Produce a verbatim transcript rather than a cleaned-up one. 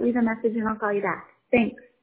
leave a message and I'll call you back. Thanks.